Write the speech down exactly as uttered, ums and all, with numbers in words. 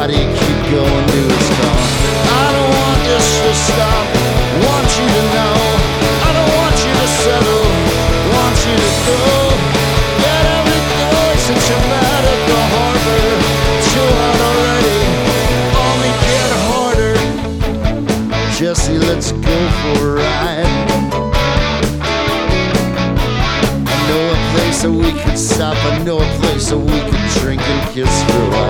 Why do you keep going to its call? I don't want this to stop. Want you to know. I don't want you to settle. Want you to go. Get everything since you're mad at the harbor. Chill out already. Only get harder. Jesse, let's go for a ride. I know a place that we could stop. I know a place that we could drink and kiss for a while.